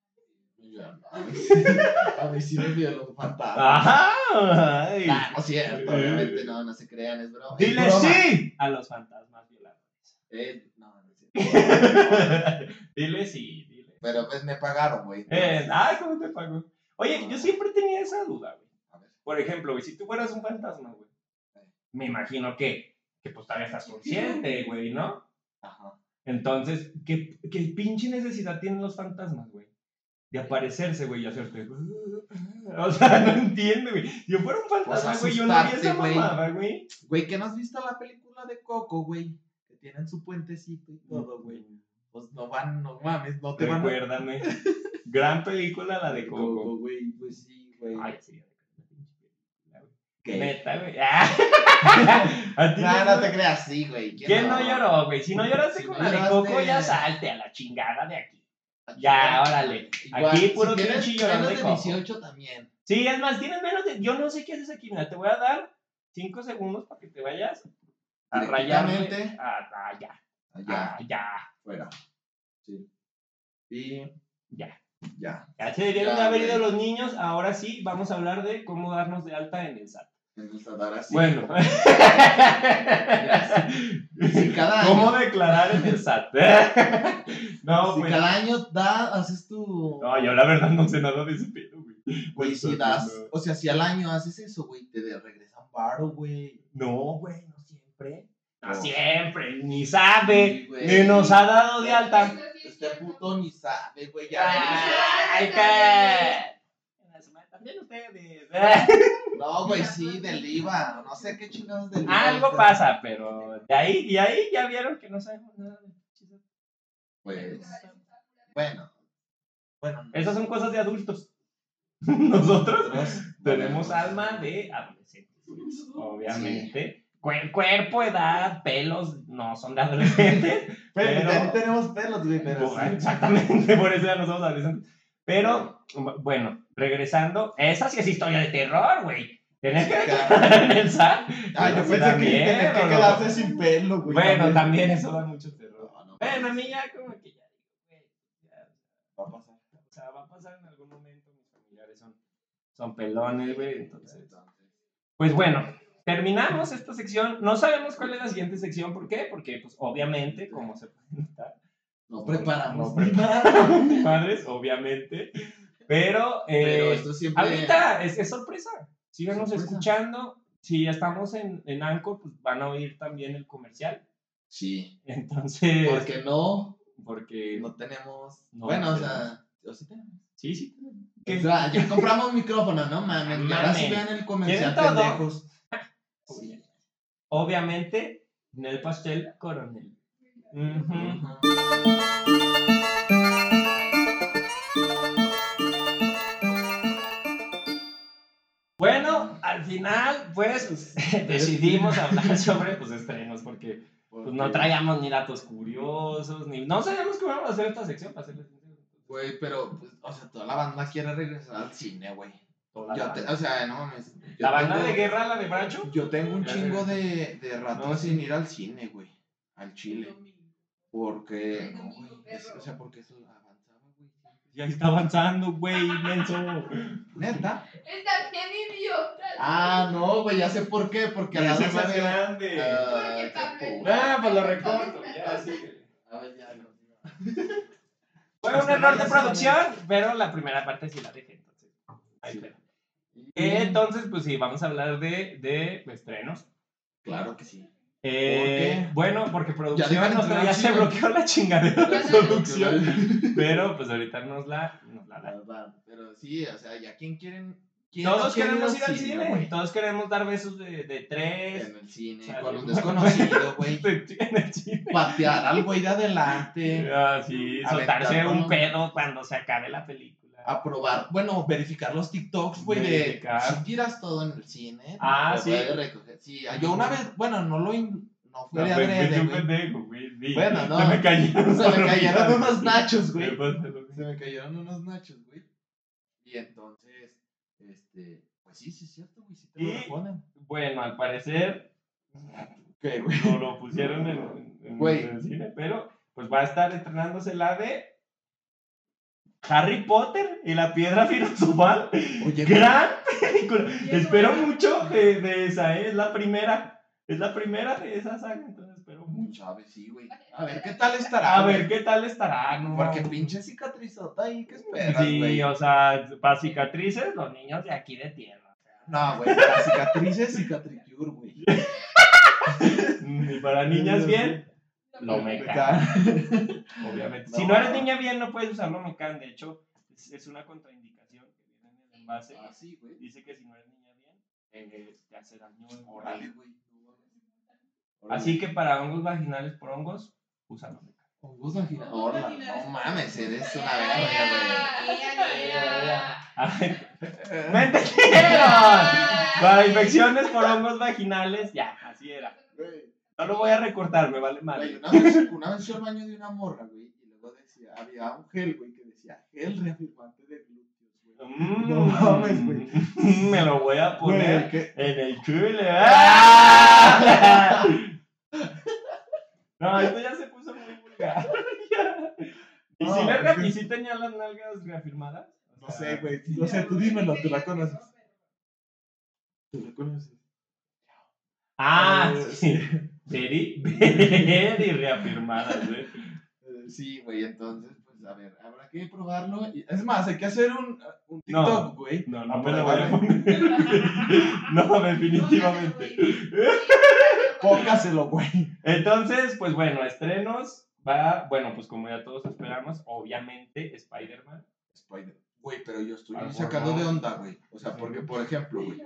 A mí sí me violó un fantasma. Ajá. Ay. Nah, no es cierto, obviamente no, no se crean, es broma. Dile es broma. sí a los fantasmas violadores. Eh, no, no es cierto. Dile sí, dile. Pero pues me pagaron, güey. Eh, ay, ¿cómo te pagó? Oye, yo siempre tenía esa duda, güey. A ver. Por ejemplo, güey, si tú fueras un fantasma, güey, me imagino que, que pues todavía estás consciente, güey, ¿no? Ajá. Entonces, ¿qué, qué pinche necesidad tienen los fantasmas, güey? De aparecerse, güey, y hacerte. O sea, no entiendo, güey. Si yo fuera un fantasma, Pues güey, yo no haría asustarte, esa güey. mamada, güey. Güey, ¿qué no has visto la película de Coco, güey? Que tienen su puentecito y todo, güey. Pues no van, no mames, no te van a... Recuérdame. Gran película la de Coco. Coco, güey, pues sí, güey. Ay, sí, güey. ¿Qué? Neta, güey. ¿A ti No, no, no te creas, sí, güey. ¿Quién no lloró, güey? Si no lloraste Si con no la de lloraste- Coco, ya salte a la chingada de aquí. Aquí, Ya, güey. órale. Igual, Aquí puro si tienes pinche llorón menos de de Coco. dieciocho también. Sí, es más, tienes menos de... Yo no sé qué haces aquí. Mira, te voy a dar cinco segundos para que te vayas a rayarme. Directamente. A, allá. Allá, Allá. fuera. Sí. Y Ya. ya. Ya se debieron Ya, de haber ido güey. los niños. Ahora sí, vamos a hablar de cómo darnos de alta en el S A T. Me gusta dar así. Bueno. Si cada año, ¿Cómo declarar en el S A T? No, si pues. cada año da, haces tu. No, yo la verdad no sé nada de ese pedo, güey. Güey, si das. O sea, si al año haces eso, güey, te de- regresan varo, güey. No, güey, no siempre. No No. siempre, ni sabe, Sí, güey. ni nos ha dado de alta. Este puto ni sabe, güey. Ya. Ay, qué. También ustedes. No, güey, sí, del I V A. No sé qué chingados del I V A. Algo ahorita. pasa, pero de ahí, de ahí ya vieron que no sabemos nada de chistes. Pues. Bueno. Bueno. no. Esas son cosas de adultos. Nosotros Nosotros tenemos valemos. alma de adolescentes. Obviamente. Cuer- cuerpo, edad, pelos no son de adolescentes. Pero, Pero- también tenemos pelos, güey, pero Pues, sí. exactamente, por eso ya no somos adolescentes. Pero, bueno, regresando, esa sí es historia de terror, güey. Tener que Sí, declarar en el S A T. Ay, yo Sí pensé da que miedo, tener que ¿no? quedarse sin pelo, güey. Bueno, también eso da mucho terror. No, no, Bueno, a mí ya como que ya, güey, ya, va a pasar. o sea, va a pasar en algún momento, mis familiares son, son pelones, güey, entonces. Entonces, Pues bueno, terminamos esta sección. No sabemos cuál es la siguiente sección, ¿por qué? Porque, pues, obviamente, como se puede notar, no preparamos no ni nada. preparamos ni madres, obviamente. Pero, eh, Pero esto siempre. ahorita es, es sorpresa. Síganos Sorpresa. escuchando. Si estamos en, en Anchor, pues van a oír también el comercial. Sí. Entonces, Porque no, porque no tenemos. No, bueno, no o sea, o sí tenemos. sí, sí. O sea, ya compramos micrófono, no mames. Y ahora sí Mames. vean el comercial, ¿Quieren todo? pendejos. Sí. Obviamente, en el pastel coronel. Ujú. Ujú. Bueno, al final, pues, decidimos hablar sobre pues, estrenos, porque pues, no traíamos ni datos curiosos, ni... No sabíamos cómo íbamos a hacer esta sección, para serles sincero. Güey, pero, pues, o sea, toda la banda quiere regresar al cine, güey. Toda Yo la te- banda. O sea, no mames. yo La banda tengo- de guerra, la de Bracho. Yo tengo un Ya chingo sé. de, de rato No, sí. sin ir al cine, güey. Al Chile. Porque, no, güey. es- O sea, porque eso avanzaba, güey. siempre. Ya está avanzando, güey, menso. ¿Neta? Está bien idiota. Ah, no, güey, ya sé por qué. Porque al lado Ese es más se ve- grande. Ah, Porque qué Pablo- puto. Ah, pues lo recorto. Ya, sí. A ver, ya, no. Fue Es un que error no de le producción, pero la primera parte sí la dejé, entonces. Ahí Sí. quedó. Entonces, pues sí, vamos a hablar de, de estrenos. Claro que sí. Eh, ¿Por qué? bueno, porque Ya producción dejan nos entrar ya al se cine. bloqueó la chingadera de Ya se producción. Pero pues ahorita nos la, nos la dan. Verdad, pero sí, o sea, ya quién quieren. ¿Quién Todos no quiere queremos ir al cine, cine, güey? todos queremos dar besos de, de tres. En el cine, Sale. con un desconocido, güey. En el cine. Patear al güey de adelante. Ah, sí, Aventar soltarse un con- pedo cuando se acabe la película. Aprobar, bueno, verificar los TikToks, güey, de Verificar. si tiras todo en el cine. Ah, te sí. puede recoger. Sí, yo una vez, bueno, no lo in- no fue No, de pues, adrede, fuiste un güey. pendejo, güey. Sí. Bueno, no. Se me cayeron, Se me cayeron unos nachos, Me güey. pasa lo Se mismo. me cayeron unos nachos, güey. Y entonces, este, pues sí, sí es cierto, güey, sí te lo Y- reponen. Bueno, al parecer ¿Qué, güey? no lo pusieron en, en- Güey. en el cine, pero pues va a estar estrenándose la de Harry Potter y la piedra filosofal. Oye, Gran película. Bien Espero buena. mucho de, de esa, ¿eh? Es la primera. Es la primera de esa saga, entonces espero mucho. Chávez, sí, güey. A ver, ¿qué tal estará? A güey? ver qué tal estará, ¿no? Porque pinche cicatrizota ahí, ¿qué esperas, Sí, güey? o sea, para cicatrices, los niños de aquí de tierra. No, güey, para cicatrices, cicatricure, güey. Y para niñas bien, lo mecan. Obviamente. Si no eres niña bien, no puedes usar lo mecan. De hecho, es, es una contraindicación que viene en el envase. Ah, sí, güey. Dice que si no eres niña bien, eh, te hace daño. Órale, güey. Así que para hongos vaginales por hongos, usa lo mecan. Hongos vaginales. Hongos Hola, vaginales. no mames, eres una Ya, verga, ya, ya, ya. Ay, güey. ¡me entendieron! Para infecciones por hongos vaginales, ya, así era. Güey, No lo voy a recortar, me vale güey, madre. una vez, una vez fui al baño de una morra, güey, y luego decía, había un gel, güey, que decía gel reafirmante de glúteos, güey. Mm, No mames, güey. Me lo voy a poner Güey, ¿qué? en el culo. ¡Ah! No, esto ya se puso muy vulgar. ¿Y, No, si le es re- que- ¿Y si tenía las nalgas reafirmadas? O No sea, sé, güey, no sé, tú dímelo, tú la conoces. Tú la conoces. Ah, Eh, sí. Very, very reafirmadas, güey. Eh, Sí, güey, entonces, pues, a ver, habrá que probarlo. y- Es más, hay que hacer un, un No, TikTok, güey. No, a no me lo voy a probarlo. poner. No, definitivamente. Póngaselo, güey. Entonces, pues bueno, estrenos. Va, bueno, pues como ya todos esperamos, obviamente Spider-Man. Spider. Güey, pero yo estoy Algo sacado no. de onda, güey. O sea, Sí. porque, por ejemplo, güey.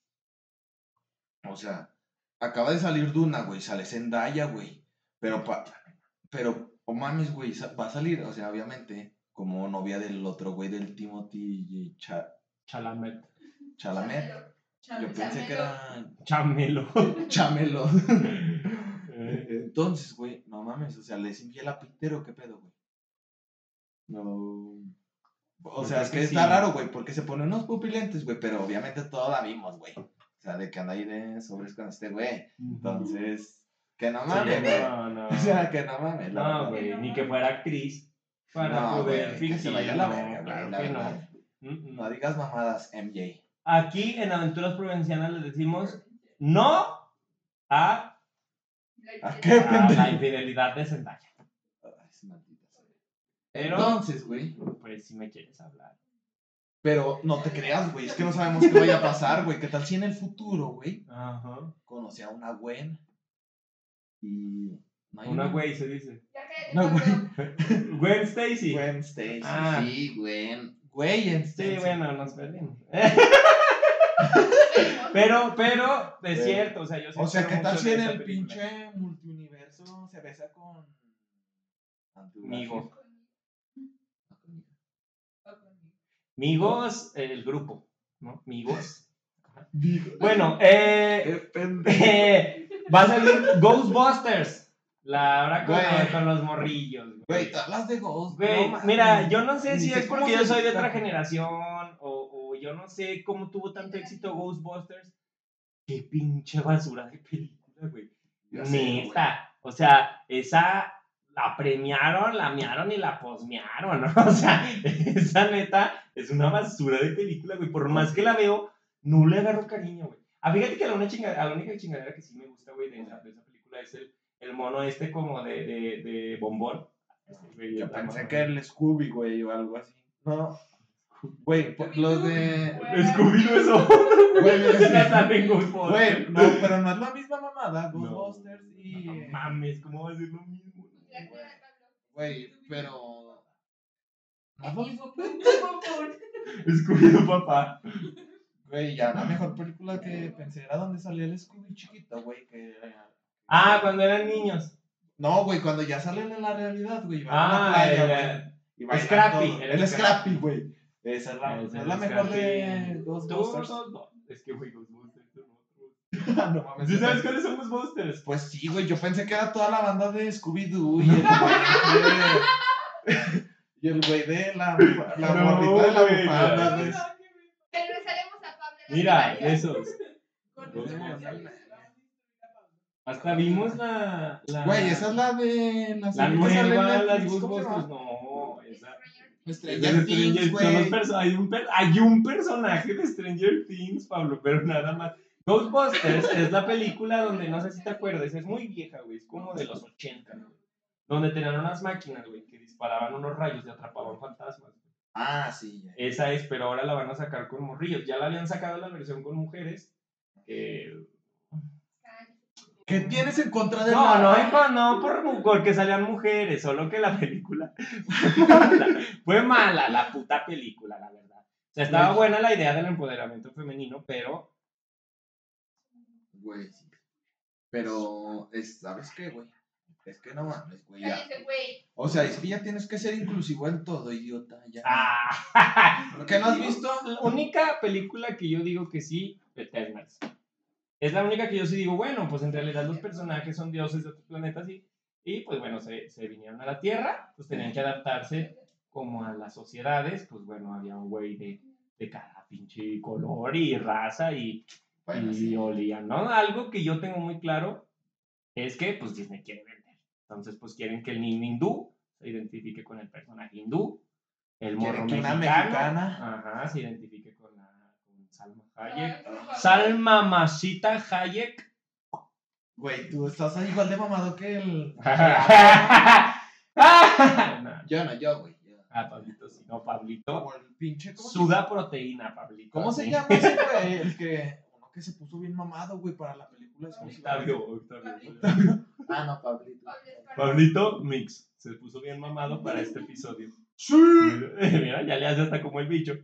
O sea, acaba de salir Duna, güey. Sale Zendaya, güey. Pero, pa, pero, oh mames, güey. sa- Va a salir, o sea, obviamente, como novia del otro, güey, del Timothy Cha- Chalamet. Chalamet. Yo pensé que era Chamelo. Chamelo. Eh, Entonces, güey, no mames, o sea, ¿les infiel a Peter o qué pedo, güey? No. O Yo sea, creo es que que está sí. raro, güey, porque se pone unos pupilentes, güey, pero obviamente todos la vimos, güey. O sea, de que anda ahí de sobres con este güey. Entonces, que no Sí, mames, güey. no, no. O sea, que no mames, la No, verdad. güey, ni que fuera actriz para No, poder güey, que se fingir. vaya a la no, verga, güey, claro la que no. verdad. Mm, mm. No digas mamadas, M J. Aquí en Aventuras Provincianas les decimos no a, ¿A qué, a pendejo? la infidelidad de Zendaya. Ay, es maldita sea. Pero, Entonces, güey. pues si me quieres hablar. Pero no te creas, güey, es que no sabemos qué vaya a pasar, güey. ¿Qué tal si en el futuro, güey, Ajá. conocí a una Gwen? Y. No hay Una güey se dice. Una Gwen. Gwen Stacy. Gwen Stacy. Ah. Sí, Gwen. Güey, en Sí, Stacy. bueno, nos perdimos. Pero, pero, es Pero- cierto, o sea, yo sí O sea, espero ¿qué tal mucho si de en esa el película. pinche multiuniverso se besa con. Andrew Migo. Garfield? Migos, el grupo, ¿no? Migos. Migo. Bueno, eh, Qué pendejo. eh, va a salir Ghostbusters. La ahora con, Güey. con los morrillos. Güey, te hablas de Ghost. Güey, no mames. mira, yo no sé Ni si sé es cómo porque se yo soy de llama. otra generación o, o yo no sé cómo tuvo tanto éxito Ghostbusters. Qué pinche basura de película, güey. Ya sé, Neta. O sea, esa la premiaron, la mearon y la posmearon, ¿no? O sea, esa neta es una basura de película, güey. Por más que la veo, no le agarro cariño, güey. Ah, fíjate que la, una chingadera, la única chingadera que sí me gusta, güey, de, esa- de esa película es el, el mono este como de, de, de bombón. Ese, güey, Yo la pensé mamá. que el Scooby, güey, o algo así. No. Güey, pues, los de. Scooby-Doo eso. Güey, Se la sí. sale en Ghostbusters. Güey, no, pero no es la misma mamada. No. Ghostbusters y. No mames, ¿cómo va a ser lo mismo? Güey, pero. No es lo mismo. Scooby-Doo, papá. Güey, ya la mejor película que pensé era donde salía el Scooby chiquito, güey. Que... Ah, cuando eran niños. No, güey, cuando ya salen en la realidad, güey. van a Ah, la playa, el- güey, y bailan Scrappy, todo. el El Scrappy. Scrappy, güey. Esa es la, Ese es la es mejor Scrappy. de Tú, Ghostbusters. no, no. Es que, güey, Ghostbusters son otros. No mames. ¿Sí sabes cuáles son Ghostbusters? Pues sí, güey, yo pensé que era toda la banda de Scooby-Doo y el güey de... y el güey de la, la No, gordita de la güey, bufanda, no. güey. Regresaremos a Pablo. Mira, esos. Güey, Hasta vimos la. la esa es la de... La, La serie que sale en nueva, las Netflix, ¿cómo se Ghostbusters. llama? No, esa. Stranger Things, Son los güey. perso- hay, un per- hay un personaje de Stranger Things, Pablo, pero nada más. Ghostbusters es la película donde, no sé si te acuerdas, es muy vieja, güey, es como de los ochenta, güey. Donde tenían unas máquinas, güey, que disparaban unos rayos y atrapaban fantasmas. Güey. Ah, sí, ya. Esa es, pero ahora la van a sacar con morrillos. Ya la habían sacado la versión con mujeres. que- ¿Qué tienes en contra de No, la... no, hijo, no por, mu- porque salían mujeres, solo que la película fue mala, fue mala la puta película, la verdad. O sea, estaba Güey. buena la idea del empoderamiento femenino, pero Güey, sí. Pero, es, ¿sabes qué, güey? Es que no mames, güey, ya. Cállese, güey. O sea, es que ya tienes que ser inclusivo en todo, idiota, ya. ah, ¿Por qué no has visto? La única película que yo digo que sí, Eternals. Es la única que yo sí digo, bueno, pues en realidad los personajes son dioses de otros planetas y, y pues bueno, se, se vinieron a la Tierra, pues tenían que adaptarse como a las sociedades, pues bueno, había un güey de, de cada pinche color y raza y, Bueno, y sí. olían, ¿no? Algo que yo tengo muy claro es que pues Disney quiere vender. Entonces pues quieren que el niño hindú se identifique con el personaje hindú, el morro Quieren que una mexicano, mexicana. ajá, se identifique con, la, con Salma Hayek. No, Salma Masita Hayek. Güey, tú estás igual de mamado que el... No. Yo no, yo, güey. yo. Ah, Pablito, sí, no, Pablito. Como el pinche... ¿Cómo, se- Suda proteína, Pablito. ¿Cómo se Sí. llama ese güey? El que... Uno que se puso bien mamado, güey, para la película. Octavio, Octavio. Ah, no, Pablito. Pablito Mix se puso bien mamado para este episodio. ¡Sí! Mira, ya le hace hasta como el bicho.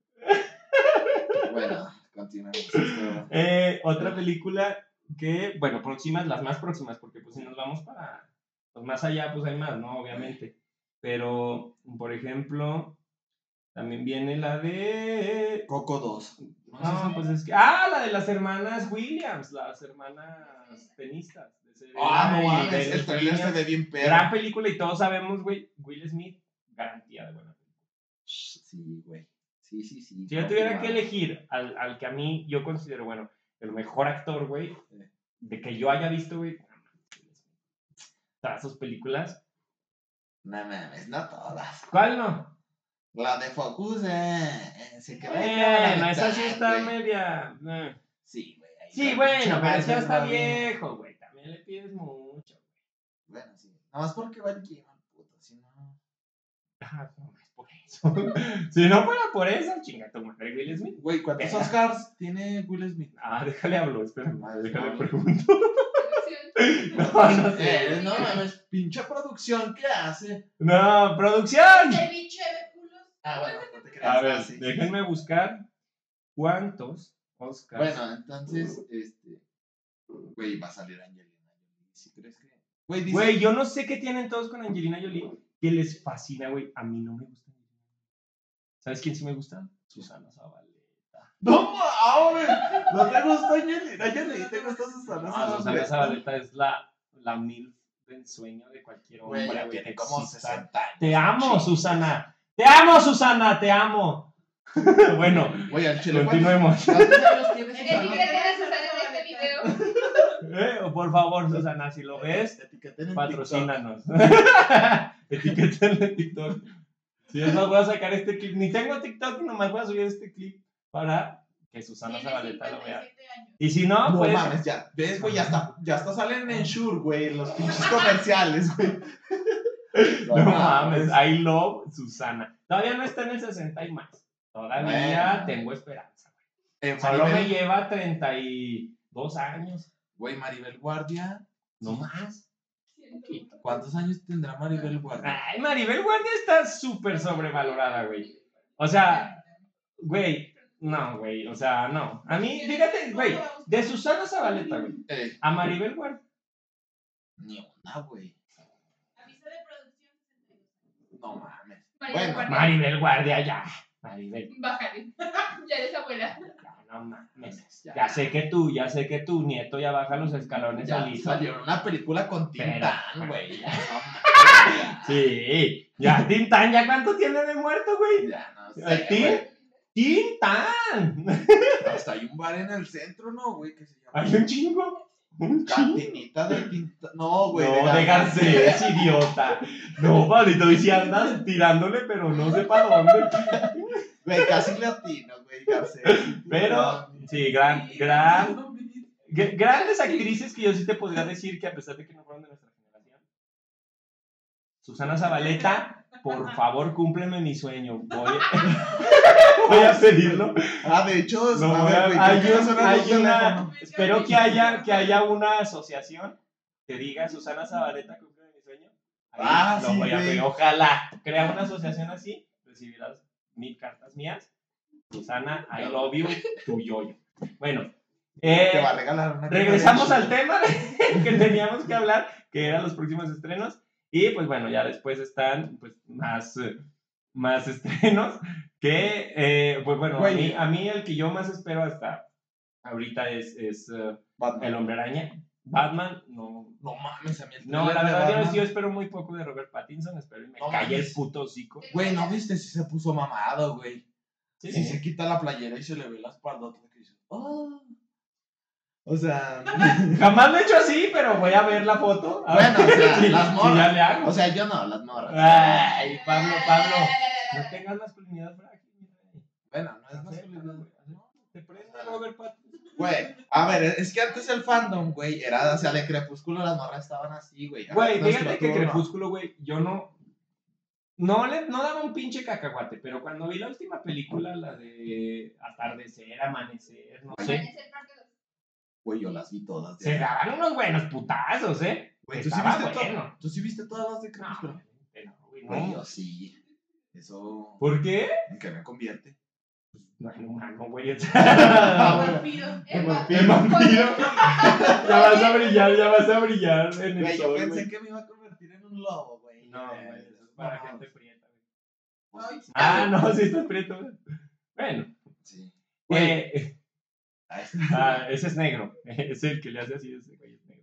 Bueno, continuamos. Esto... Eh, otra película que, bueno, próximas, las más próximas, porque pues si nos vamos para, pues más allá, pues hay más, ¿no? Obviamente. Pero, por ejemplo, también viene la de... Coco dos. No, pues es que... Ah, la de las hermanas Williams, las hermanas tenistas. de Serena Ah, no y mames, Venus el trailer se Williams. ve bien perro. Gran película y todos sabemos, güey, Will Smith, garantía de buena película. Sí, güey. Sí, sí, sí. Si yo tuviera que elegir al, al que a mí yo considero, bueno, el mejor actor, güey, de que yo haya visto, güey, no mames, Will Smith. Todas sus películas. No mames, no todas. ¿Cuál no? La de Focus, eh, eh, se queda ahí Eh, a la no, esa sí mitad, está güey. media... eh. Sí, güey. ahí Sí, está el pinche bueno, pero Max ese ya está Verstappen. viejo, güey. También le pides mucho. Bueno, sí. Nada más porque va el Kino, puto, si no... Ah, no es por eso. Si no fuera por eso, chinga tu madre, Will Smith. Güey, ¿cuántos Verga. Oscars tiene Will Smith? Ah, déjale hablo, espérame, Ah, déjale no. pregunto. No, no sé. Eh, no mames, pinche producción, ¿qué hace? No, producción. Ceviche de culos. Ah, bueno, no te creas. A ver, ah, sí, sí. déjenme buscar cuántos Oscars. Bueno, entonces, este... Güey, va a salir Angelina Jolie. ¿Sí crees que...? Güey, dice... Güey, yo no sé qué tienen todos con Angelina Jolie que les fascina, güey. A mí no me gusta. ¿Sabes quién sí me gusta? Susana Zabaleta. ¡No mames! ¿No te gusta Angelina Jolie? ¿Te gusta Susana Ah, Zabaleta? Susana Zabaleta es la, la milf del sueño de cualquier hombre, Güey, güey. ya que tiene como exista. sesenta años. Te amo, Sí. Susana. Te amo, Susana, te amo. Bueno, Güey, al chile, continuemos. ¿cuántos años tiene El tigre Susana? tiene Susana en este video. ¿Eh? O por favor, Susana, si lo ves, Etiqueten en patrocínanos. Etiqueten en TikTok. Si es más, voy a sacar este clip. Ni tengo TikTok, nomás voy a subir este clip para que Susana Tiene Zabaleta lo vea. cincuenta y siete años. Y si no, No pues. mames, ya. ¿Ves, güey? Ya está, ya está salen en Shure, güey. Los pinches comerciales, güey. No mames, I love Susana. Todavía no está en el sesenta y más. Todavía Bueno. tengo esperanza, güey. Eh, Solo me Maribel, lleva treinta y dos años. güey, Maribel Guardia. No más. ¿Cuántos años tendrá Maribel Guardia? Ay, Maribel Guardia está súper sobrevalorada, güey. O sea, güey, no, güey, o sea, no. A mí, fíjate, güey, de Susana Zabaleta, güey, Eh, a Maribel Guardia. ni una, güey. Aviso de producción. No mames. Maribel Bueno, Guardia. Maribel Guardia, ya. Maribel, Bájale. Ya eres abuela. ya, no mames. Ya sé que tú, ya sé que tu nieto ya baja los escalones Ya solito. salió una película con Tintán, Pero- güey. Ya, no mames. Sí, ya Tintán, ¿ya cuánto tiene de muerto, güey? Ya no ¿El sé, Tin? güey. ¡Tintán! Hasta hay un bar en el centro, ¿no, güey? Que se llama Hay un chingo. Un chingo. Cantinita de Tintán. No, güey. No, de Garcés, idiota. No, Pablito, y si andas tirándole, pero no sé para dónde. Güey, casi latino, güey, Garcés. Pero, sí, gran, gran, gr- grandes actrices que yo sí te podría decir que a pesar de que no fueron de nuestra generación. Susana Zabaleta, por favor, cúmpleme mi sueño. Voy, voy a pedirlo. Ah, de hecho, Lo a voy a- ver, güey, hay creo que un- suena hay el una- teléfono. Espero que haya, que haya una asociación que diga Susana Zabaleta, cúmpleme mi sueño. Ahí Ah, lo sí, voy a güey. pedir. Ojalá crea una asociación así, recibirás mil cartas mías. Susana, I love you, tu yoyo. Bueno, eh, Te va a regalar una regresamos caja de al tema que teníamos que hablar, que eran los próximos estrenos. Y pues bueno, ya después están pues, más, eh, más estrenos. Que, eh, pues bueno, a Güey. mí, a mí el que yo más espero hasta ahorita es, es eh, Batman. El Hombre Araña. Batman, no. No mames, a mí el No, trailer la de verdad, yo, Batman- yo espero muy poco de Robert Pattinson. Espero y me No calle el mames. puto hocico. Güey, ¿no viste si se puso mamado, güey? Sí, Si se quita la playera y se le ve la espalda, otra que dice, "Oh". O sea, Jamás lo he hecho así, pero voy a ver la foto. A ver bueno, o sea, si- las si morras. ya le hago. O sea, yo no, las morras. Ay, Pablo, Pablo. No tengas masculinidad frágil. Bueno, no es No más sé, Te prende Robert Pattinson. Güey, a ver, es que antes el fandom, güey, era, o sea, de Crepúsculo las morras estaban así, güey. Ahora Güey, es nuestro fíjate que turno. Crepúsculo, güey, yo no. No, le, no daba un pinche cacahuate, pero cuando vi la última película, la de Atardecer, Amanecer, no sé, Amanecer parte dos. Güey, yo las vi todas. se daban unos buenos putazos, ¿eh? Güey, ¿tú sí, Estaba viste to- bueno. ¿tú sí viste todas las de No, Crepúsculo? no, güey, Güey, no. yo sí. Eso, ¿Por qué? ¿en qué me convierte? No, no, humano, güey. El Ya vampiro. El El vampiro. vas a brillar, ya vas a brillar en el Güey, yo sol, pensé güey. que me iba a convertir en un lobo, güey. No, Eh, güey, eso es para no, gente prieta, güey. pues, Ah, no, sí estás prieto, güey. Bueno, Sí. Güey, eh, ahí está. ah, ese es negro. Es el que le hace así, ese güey es negro.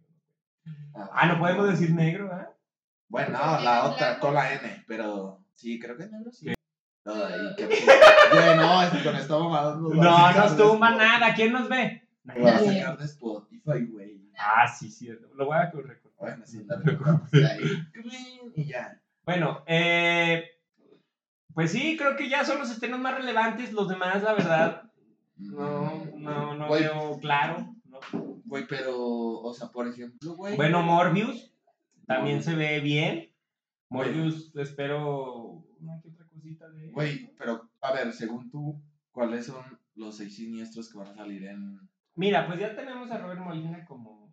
Ah, no podemos decir negro, ¿eh? Bueno, no, Porque la es otra, blanco. con la N, pero sí, creo que es negro, sí. Ay, qué puto. Güey, no, es que con esta mamada nos va a No, sacar nos de tumba Spotify. nada. ¿Quién nos ve? Me va a Nadie. sacar de Spotify, güey. Ah, sí, cierto. Lo voy a correr. Bueno, sí, la recortamos ahí. Y ya. Bueno, eh, pues sí, creo que ya son los estrenos más relevantes. Los demás, la verdad, no, no, no Güey, veo claro. ¿no? Güey, pero, o sea, por ejemplo, güey. Bueno, Morbius también Morbius. se ve bien. Güey. Morbius, espero una que otra cosita de. Güey, pero, a ver, según tú, ¿cuáles son los seis siniestros que van a salir en. Mira, pues ya tenemos a Robert Molina como,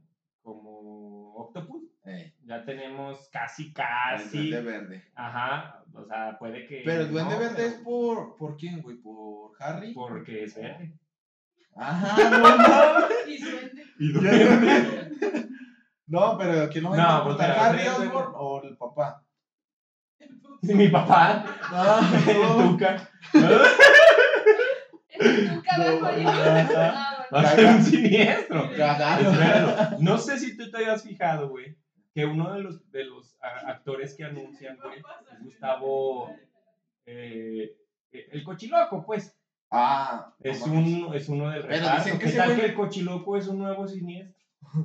como Octopus. Eh, Ya tenemos casi, el casi. Duende Verde? Ajá, o sea, puede que. Pero el Duende no, Verde pero es por. ¿Por quién, güey? ¿Por Harry? Porque es verde. Ajá, no mames. Y duende. Y duende. No, pero ¿quién lo va a No, interpretar? pues, ¿Harry pero- Osborn o el papá? Sí, mi papá. No, El no. Tuca. Nunca No, va a morir. ajá. Ah, Va bueno. a ser un siniestro. Cagado. Espéralo. No sé si tú te hayas fijado, güey, que uno de los, de los a- actores que anuncian, güey, es Gustavo. eh, el cochiloco, pues. Ah, Es, no mames. un, es uno del Pero reparto. dicen que ¿Qué ese tal güey- que el cochiloco es un nuevo siniestro?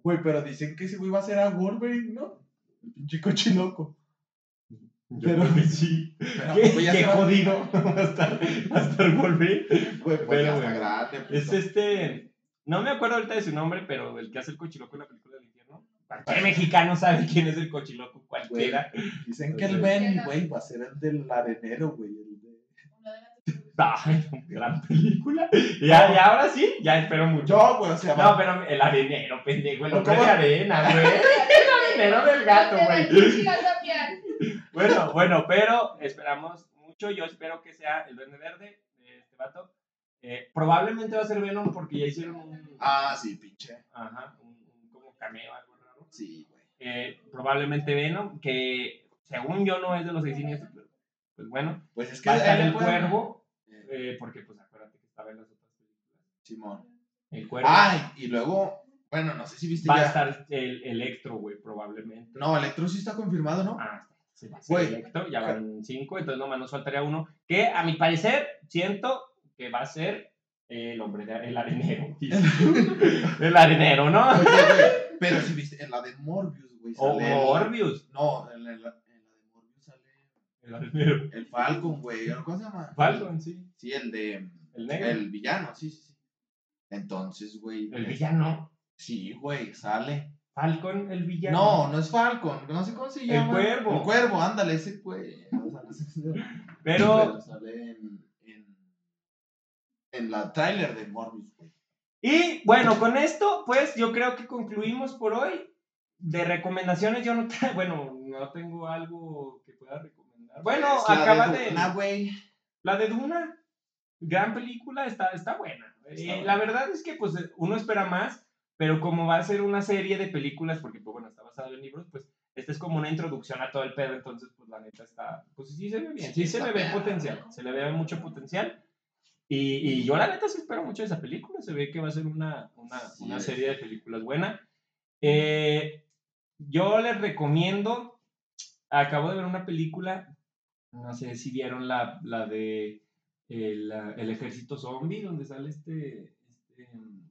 Güey, pero dicen que ese güey va a ser a Wolverine, ¿no? El pinche cochiloco. Yo Pero- creo que sí. Pero, Qué, pues, ya qué se va- jodido va a estar, va a estar Wolverine. Güey, pues Pero, ya está güey, grande. puto. Es este. No me acuerdo ahorita de su nombre, pero el que hace el cochiloco en la película del infierno. Cualquier mexicano sabe quién es el cochiloco, cualquiera. Dicen que el Benny, güey, va a ser el del arenero, güey. El de... Una de las Ay, gran película. Ya, y ahora sí, ya espero mucho. No, güey, o sea, No, va- pero el arenero, pendejo, el hombre ¿Cómo? de arena, güey. El arenero del gato, güey. güey. Bueno, bueno, pero esperamos mucho. Yo espero que sea el Duende Verde de este vato. Eh, probablemente va a ser Venom porque ya hicieron un. Ah, sí, pinche. Ajá, un, un como cameo, algo raro. Sí, güey. Eh, probablemente Venom, que según yo no es de los seis siniestros, pero pues bueno. Pues es que Va a estar él el puede- cuervo, Eh, eh, porque pues acuérdate que estaba en las otras películas. Simón. El cuervo. Ay, y luego, bueno, no sé si viste Va ya. a estar el Electro, güey, probablemente. No, Electro sí está confirmado, ¿no? Ah, sí, va a ser Güey. Electro, ya van cinco, entonces nomás nos faltaría uno, que a mi parecer siento que va a ser el hombre, de, el arenero. El arenero, ¿no? Oye, güey, pero si viste, en la de Morbius, güey, O sale el- Morbius. No, en la, en la de Morbius sale El arenero. el Falcon, güey. ¿Cómo se llama? Falcon, sí. Sí, el de... El negro. El villano, sí, sí, sí. Entonces, güey... El es- villano. Sí, güey, sale. Falcon, el villano. No, no es Falcon, no sé cómo se El llama. cuervo. El cuervo, ándale, ese güey. O sea, no sé- Pero, sale en, en, en la tráiler de Morbius, güey. y bueno, con esto, pues yo creo que concluimos por hoy. De recomendaciones, yo no tengo, bueno, no tengo algo que pueda recomendar. Bueno, Es la acaba de de. Duna, güey. La de Duna, gran película, está, está buena. Está Eh, buena. La verdad es que pues uno espera más, pero como va a ser una serie de películas, porque pues bueno, está basado en libros, pues esta es como una introducción a todo el pedo, entonces pues la neta está, pues sí se ve bien, sí, Sí, se está le ve perra, potencial, ¿no? se le ve mucho potencial. Y, y yo la neta sí espero mucho de esa película, se ve que va a ser una, una, Sí, una es. serie de películas buena. Eh, yo les recomiendo, acabo de ver una película, no sé si vieron la, la de el, la- el ejército zombie, donde sale este, este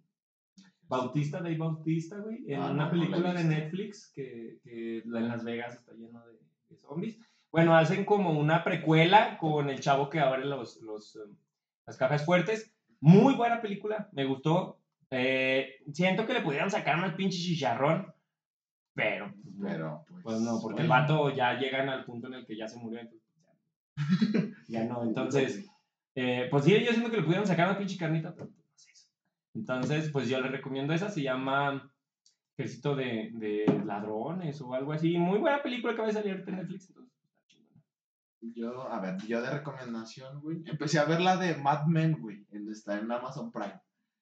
Bautista, Dave Bautista, güey, en Ah, no, una no la he película de visto. Netflix que, que la- en Las Vegas está lleno de, de zombies. Bueno, hacen como una precuela con el chavo que abre los, los, um, las cajas fuertes. Muy buena película, me gustó. Eh, siento que le pudieran sacar más pinche chicharrón, pero pues, no. Pero, pues. Pues no, porque el bueno. vato ya llegan al punto en el que ya se murió, entonces ya, ya no. Entonces, eh, pues sí, yo siento que le pudieron sacar una pinche carnita, pero pues no sé eso. Entonces, pues yo les recomiendo esa, se llama Ejército de, de Ladrones o algo así. Muy buena película que va a salir ahorita en Netflix, entonces está chingona. Yo, a ver, yo de recomendación, güey. Empecé a ver la de Mad Men, güey. en- Está en Amazon Prime.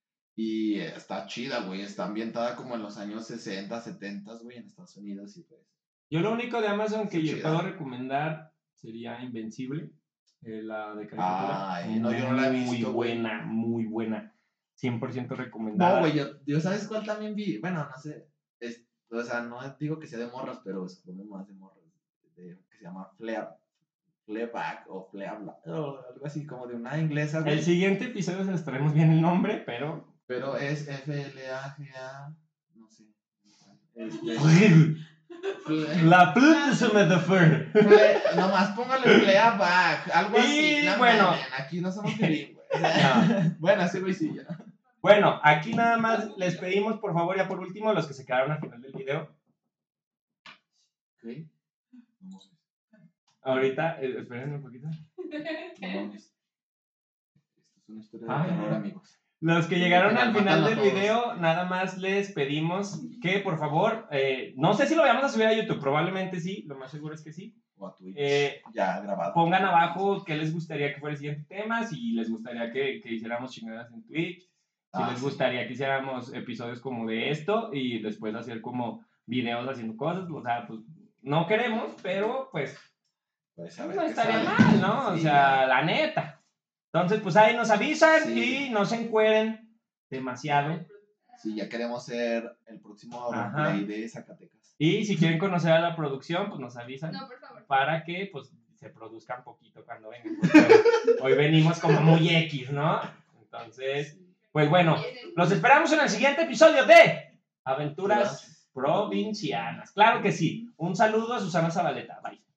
Y eh, está chida, güey. Está ambientada como en los años sesenta, setenta, güey, en Estados Unidos. Y pues. Yo lo único de Amazon que Está yo chida. puedo recomendar sería Invencible, eh, la de caricatura. Ay, no, yo no la he Muy visto, güey. buena, muy buena. cien por ciento recomendada. No, güey, yo, yo, ¿sabes cuál también vi? Bueno, no sé. Es, o sea, no digo que sea de morras, pero es como más de morras. De, que se llama Flea. Fleabag o Fleabla. O algo así, como de una inglesa, güey. El siguiente episodio se les traemos bien el nombre, pero. Pero es F L A G A. No sé. Este. Fle- La plata se me da fer. Fle- nomás póngale Fleabag, algo así. Y no bueno. mames, aquí no somos bilingües. O sea, bueno, ese güey sí, ya. Bueno, aquí nada más les pedimos, por favor, ya por último, los que se quedaron al final del video. Ok. No mames, Ahorita, eh, espérenme un poquito. no mames. Esto es una historia de Ay. terror, amigos. Los que llegaron al final Mátalo a del todos. video, nada más les pedimos que, por favor, eh, no sé si lo vayamos a subir a YouTube, probablemente sí, lo más seguro es que sí. O a Twitch. Eh, ya grabado. Pongan abajo qué les gustaría que fuera el siguiente tema, si les gustaría que, que hiciéramos chingadas en Twitch, si Ah, les sí. gustaría que hiciéramos episodios como de esto y después hacer como videos haciendo cosas, o sea, pues no queremos, pero pues Pues a ver no qué estaría sale. mal, ¿no? O Sí, sea, la neta. Entonces, pues ahí nos avisan Sí. y no se encueren demasiado. Sí, ya queremos ser el próximo Ajá. roleplay de Zacatecas. Y si quieren conocer a la producción, pues nos avisan No, por favor. para que pues se produzcan poquito cuando vengan. porque Hoy, hoy venimos como muy X, ¿no? Entonces, pues bueno, los esperamos en el siguiente episodio de Aventuras provincianas. Claro que sí. Un saludo a Susana Zabaleta. Bye.